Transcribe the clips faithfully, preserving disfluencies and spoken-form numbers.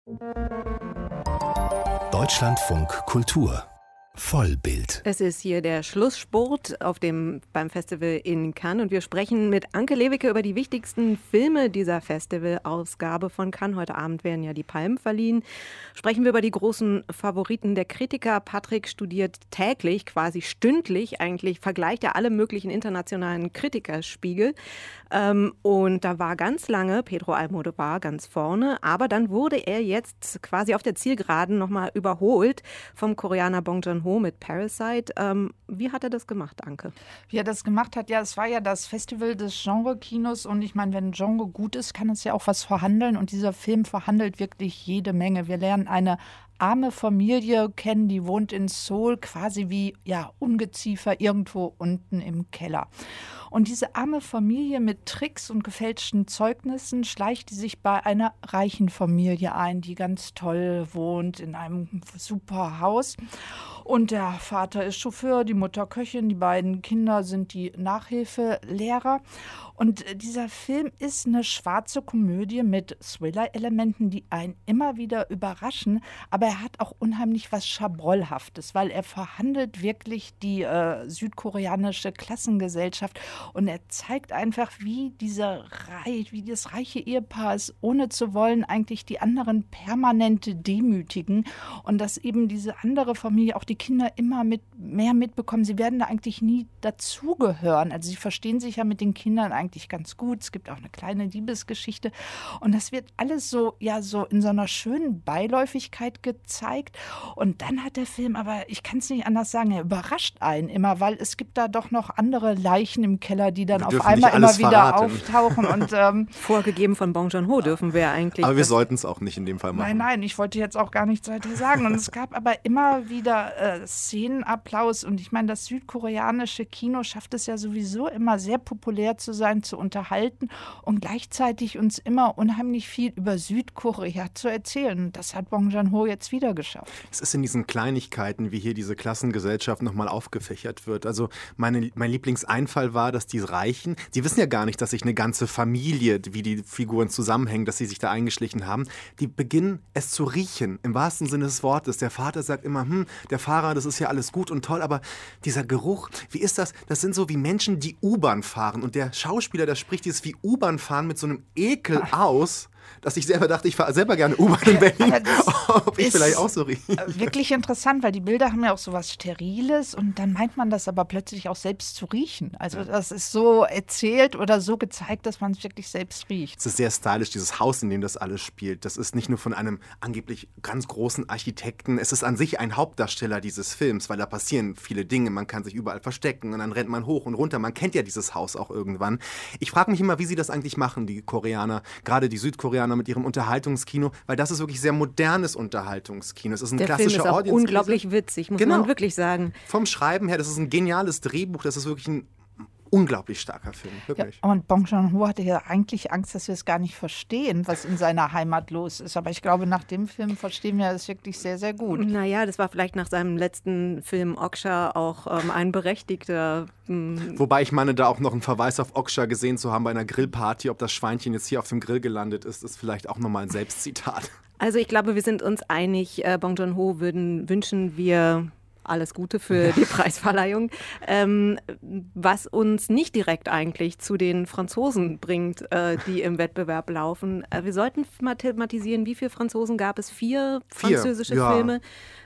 Deutschlandfunk Kultur Vollbild. Es ist hier der Schlussspurt auf dem, beim Festival in Cannes und wir sprechen mit Anke Lewicke über die wichtigsten Filme dieser Festivalausgabe von Cannes. Heute Abend werden ja die Palmen verliehen. Sprechen wir über die großen Favoriten der Kritiker. Patrick studiert täglich, quasi stündlich eigentlich, vergleicht er alle möglichen internationalen Kritikerspiegel. Ähm, und da war ganz lange Pedro Almodóvar ganz vorne, aber dann wurde er jetzt quasi auf der Zielgeraden nochmal überholt vom Koreaner Bong Joon-ho mit Parasite. Ähm, wie hat er das gemacht, Anke? Wie er das gemacht hat, ja, es war ja das Festival des Genre-Kinos und ich meine, wenn ein Genre gut ist, kann es ja auch was verhandeln und dieser Film verhandelt wirklich jede Menge. Wir lernen eine arme Familie kennen, die wohnt in Seoul, quasi wie ja, Ungeziefer irgendwo unten im Keller. Und diese arme Familie mit Tricks und gefälschten Zeugnissen schleicht die sich bei einer reichen Familie ein, die ganz toll wohnt in einem super Haus. Und der Vater ist Chauffeur, die Mutter Köchin, die beiden Kinder sind die Nachhilfelehrer. Und dieser Film ist eine schwarze Komödie mit Thriller-Elementen, die einen immer wieder überraschen. Aber er hat auch unheimlich was Schabrollhaftes, weil er verhandelt wirklich die äh, südkoreanische Klassengesellschaft. Und er zeigt einfach, wie, dieser Reich, wie das reiche Ehepaar es ohne zu wollen eigentlich die anderen permanent demütigen. Und dass eben diese andere Familie, auch die Kinder immer mit, mehr mitbekommen. Sie werden da eigentlich nie dazugehören. Also sie verstehen sich ja mit den Kindern eigentlich ganz gut. Es gibt auch eine kleine Liebesgeschichte. Und das wird alles so, ja, so in so einer schönen Beiläufigkeit gezeigt. Und dann hat der Film, aber ich kann es nicht anders sagen, er überrascht einen immer, weil es gibt da doch noch andere Leichen im Keller, die dann auf einmal immer wieder verraten. auftauchen. Und, ähm, Vorgegeben von Bong Joon-ho dürfen wir eigentlich. Aber wir sollten es auch nicht in dem Fall machen. Nein, nein, ich wollte jetzt auch gar nichts weiter sagen. Und es gab aber immer wieder äh, Szenenapplaus. Und ich meine, das südkoreanische Kino schafft es ja sowieso immer sehr populär zu sein, zu unterhalten und gleichzeitig uns immer unheimlich viel über Südkorea zu erzählen. Das hat Bong Joon-ho jetzt wieder geschafft. Es ist in diesen Kleinigkeiten, wie hier diese Klassengesellschaft nochmal aufgefächert wird. Also meine, mein Lieblingseinfall war, dass die Reichen, die wissen ja gar nicht, dass sich eine ganze Familie, wie die Figuren zusammenhängen, dass sie sich da eingeschlichen haben, die beginnen es zu riechen, im wahrsten Sinne des Wortes. Der Vater sagt immer, hm, der Fahrer, das ist ja alles gut und toll, aber dieser Geruch, wie ist das? Das sind so wie Menschen, die U-Bahn fahren und der Schauspieler, der spricht dieses wie U-Bahn fahren mit so einem Ekel aus, dass ich selber dachte, ich fahre selber gerne U-Bahn in Berlin, ob ich vielleicht auch so rieche. Wirklich interessant, weil die Bilder haben ja auch so was Steriles und dann meint man das aber plötzlich auch selbst zu riechen. Also ja. Das ist so erzählt oder so gezeigt, dass man es wirklich selbst riecht. Es ist sehr stylisch, dieses Haus, in dem das alles spielt. Das ist nicht nur von einem angeblich ganz großen Architekten, es ist an sich ein Hauptdarsteller dieses Films, weil da passieren viele Dinge, man kann sich überall verstecken und dann rennt man hoch und runter. Man kennt ja dieses Haus auch irgendwann. Ich frage mich immer, wie sie das eigentlich machen, die Koreaner, gerade die Südkoreaner mit ihrem Unterhaltungskino, weil das ist wirklich sehr modernes Unterhaltungskino. Es ist ein Der klassischer Film ist auch Audience- unglaublich witzig, muss genau. man wirklich sagen. Vom Schreiben her, das ist ein geniales Drehbuch, das ist wirklich ein unglaublich starker Film, wirklich. Ja, und Bong Joon-ho hatte ja eigentlich Angst, dass wir es gar nicht verstehen, was in seiner Heimat los ist. Aber ich glaube, nach dem Film verstehen wir es wirklich sehr, sehr gut. Naja, das war vielleicht nach seinem letzten Film Okja auch ähm, ein berechtigter... Mh. Wobei ich meine, da auch noch einen Verweis auf Okja gesehen zu haben bei einer Grillparty. Ob das Schweinchen jetzt hier auf dem Grill gelandet ist, ist vielleicht auch nochmal ein Selbstzitat. Also ich glaube, wir sind uns einig, äh, Bong Joon-ho würden, wünschen wir... Alles Gute für die Preisverleihung. Ähm, was uns nicht direkt eigentlich zu den Franzosen bringt, äh, die im Wettbewerb laufen. Äh, wir sollten mal thematisieren, wie viele Franzosen gab es? Vier, Vier französische ja. Filme.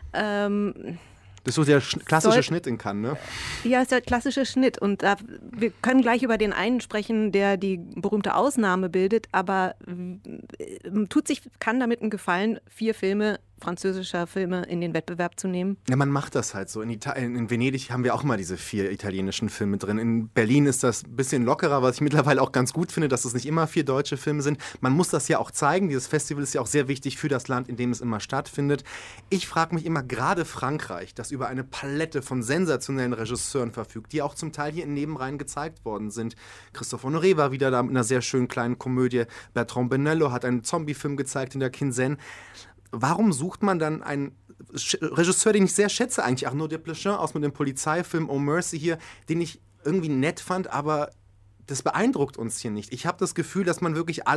Ähm, Das ist so der klassische Soll, Schnitt in Cannes, ne? Ja, ist der klassische Schnitt. Und da, wir können gleich über den einen sprechen, der die berühmte Ausnahme bildet. Aber äh, tut sich Cannes damit einen Gefallen, vier Filme französischer Filme in den Wettbewerb zu nehmen? Ja, man macht das halt so. In, Ita- in Venedig haben wir auch mal diese vier italienischen Filme drin. In Berlin ist das ein bisschen lockerer, was ich mittlerweile auch ganz gut finde, dass es nicht immer vier deutsche Filme sind. Man muss das ja auch zeigen. Dieses Festival ist ja auch sehr wichtig für das Land, in dem es immer stattfindet. Ich frage mich immer, gerade Frankreich, das über eine Palette von sensationellen Regisseuren verfügt, die auch zum Teil hier in Nebenreihen gezeigt worden sind. Christophe Honoré war wieder da mit einer sehr schönen kleinen Komödie. Bertrand Bonello hat einen Zombie-Film gezeigt in der Quinzaine. Warum sucht man dann einen Regisseur, den ich sehr schätze, eigentlich Arnaud Desplechin aus mit dem Polizeifilm Oh Mercy hier, den ich irgendwie nett fand, aber das beeindruckt uns hier nicht. Ich habe das Gefühl, dass man wirklich all,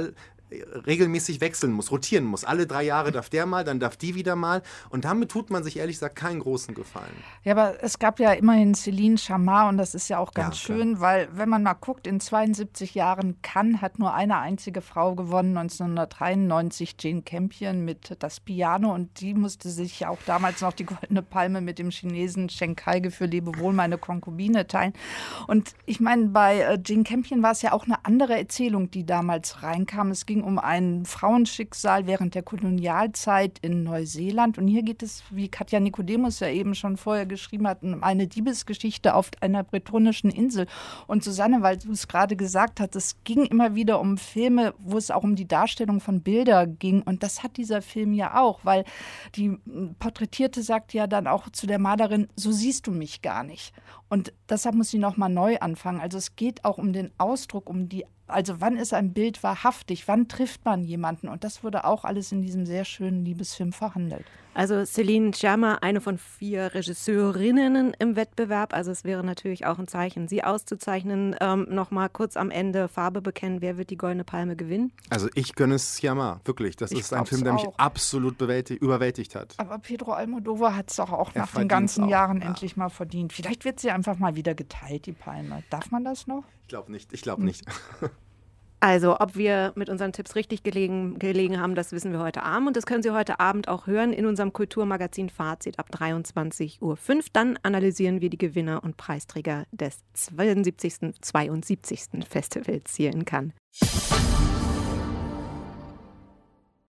regelmäßig wechseln muss, rotieren muss. Alle drei Jahre darf der mal, dann darf die wieder mal. Und damit tut man sich ehrlich gesagt keinen großen Gefallen. Ja, aber es gab ja immerhin Céline Sciamma und das ist ja auch ganz Ja, schön, weil wenn man mal guckt, in zweiundsiebzig Jahren Cannes hat nur eine einzige Frau gewonnen, neunzehnhundertdreiundneunzig Jane Campion mit Das Piano, und die musste sich ja auch damals noch die Goldene Palme mit dem Chinesen Chen Kaige für Lebewohl, meine Konkubine teilen. Und ich meine, bei äh, Jane Campion war es ja auch eine andere Erzählung, die damals reinkam. Es ging um ein Frauenschicksal während der Kolonialzeit in Neuseeland. Und hier geht es, wie Katja Nicodemus ja eben schon vorher geschrieben hat, um eine Diebesgeschichte auf einer bretonischen Insel. Und Susanne, weil du es gerade gesagt hast, es ging immer wieder um Filme, wo es auch um die Darstellung von Bildern ging. Und das hat dieser Film ja auch, weil die Porträtierte sagt ja dann auch zu der Malerin, so siehst du mich gar nicht. Und deshalb muss sie nochmal neu anfangen. Also es geht auch um den Ausdruck, um die, also wann ist ein Bild wahrhaftig, wann trifft man jemanden? Und das wurde auch alles in diesem sehr schönen Liebesfilm verhandelt. Also Céline Sciamma, eine von vier Regisseurinnen im Wettbewerb. Also es wäre natürlich auch ein Zeichen, sie auszuzeichnen. Ähm, noch mal kurz am Ende Farbe bekennen. Wer wird die Goldene Palme gewinnen? Also ich gönne es Sciamma, wirklich. Das Ich ist ein glaub's Film, der mich auch. absolut bewältigt, überwältigt hat. Aber Pedro Almodovar hat es doch auch Er nach den verdient's ganzen auch, Jahren ja. endlich mal verdient. Vielleicht wird sie einfach mal wieder geteilt, die Palme. Darf man das noch? Ich glaube nicht, ich glaube nicht. Also, ob wir mit unseren Tipps richtig gelegen, gelegen haben, das wissen wir heute Abend. Und das können Sie heute Abend auch hören in unserem Kulturmagazin Fazit ab dreiundzwanzig Uhr fünf. Dann analysieren wir die Gewinner und Preisträger des zweiundsiebzigsten. zweiundsiebzigsten Festivals hier in Cannes.